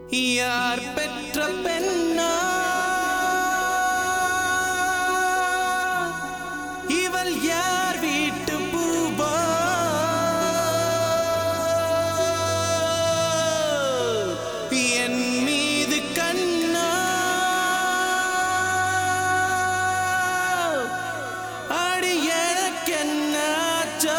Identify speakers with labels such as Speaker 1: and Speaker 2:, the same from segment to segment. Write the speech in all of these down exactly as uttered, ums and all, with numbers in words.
Speaker 1: யார் பெற்ற பெண்ணா இவள் யார் வீட்டு பூவா என் மீது கண்ணா அடி எனக்கென்னாச்சோ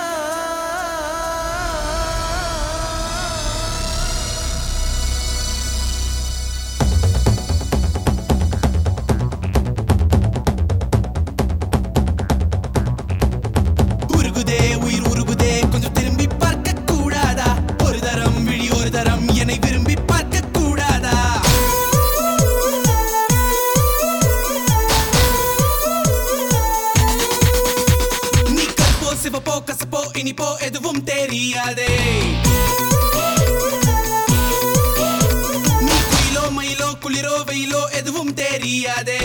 Speaker 1: இனிப்போ எதுவும் தெரியாதே நீ குயிலோ மயிலோ குளிரோ வெயிலோ எதுவும் தெரியாதே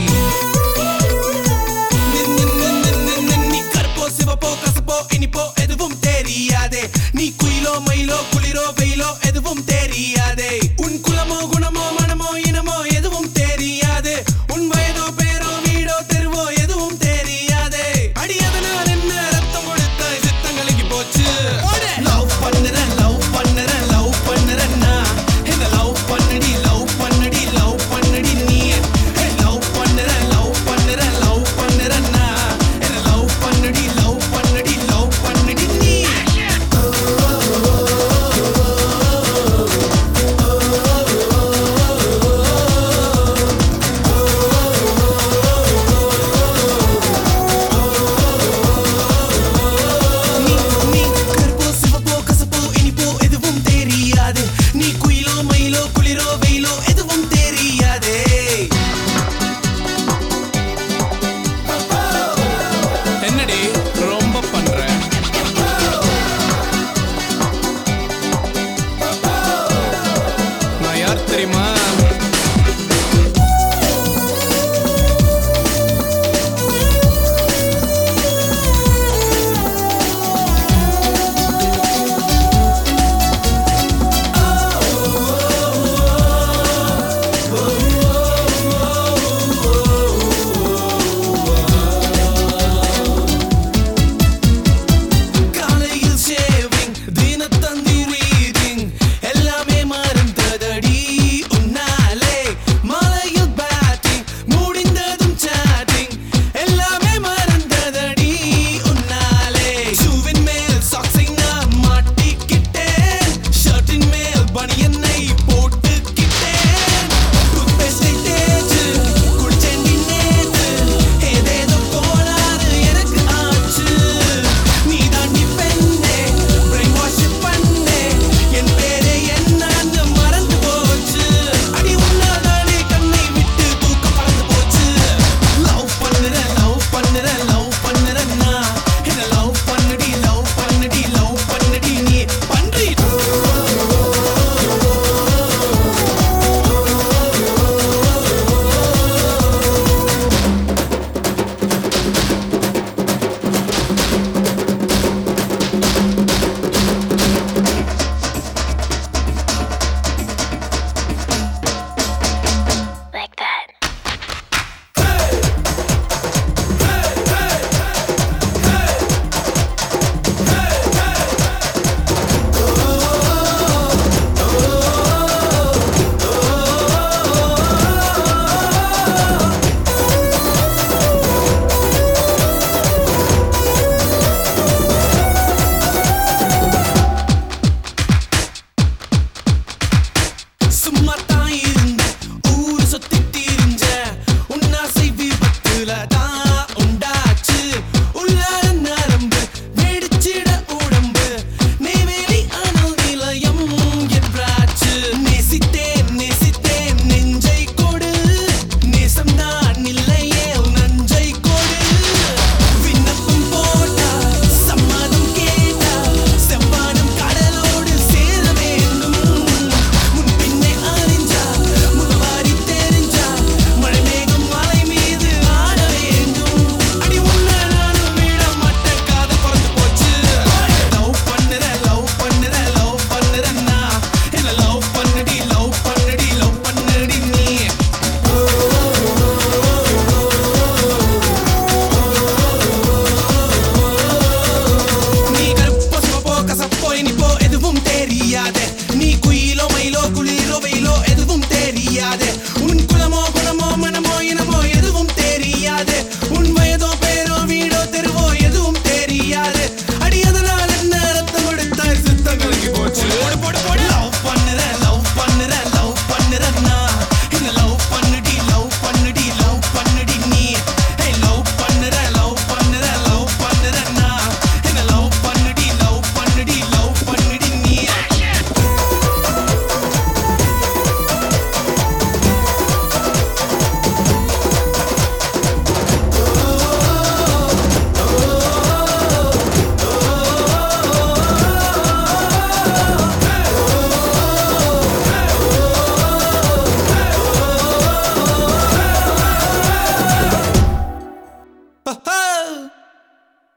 Speaker 1: நீ கருப்போ சிவப்போ கசப்போ இனிப்போ எதுவும் தெரியாதே நீ குயிலோ மயிலோ குளிரோ வெயிலோ எதுவும் தெரியாதே உன் குலமோ குணமோ மனமோ இனமோ எதுவும் தெரியாது உன் வயதோ பேரோ வீடோ தெருவோ எதுவும் தெரியாதே அடி அதனால் என்ன ரத்தம் கொடுத்த லவ் பண்ணுறேன் லவ் பண்ணுறேன் லவ் பண்ணுறேன்னா என்ன லவ் பண்ணடி லவ் பண்ணடி லவ் பண்ணடி நீ லவ் பண்ணுறேன் லவ் பண்ணுறேன் லவ் பண்ணுறேன்னா என்ன லவ் பண்ணடி லவ் பண்ணடி லவ் பண்ணடி நீ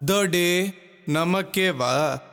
Speaker 1: தோடே நமக்கே வா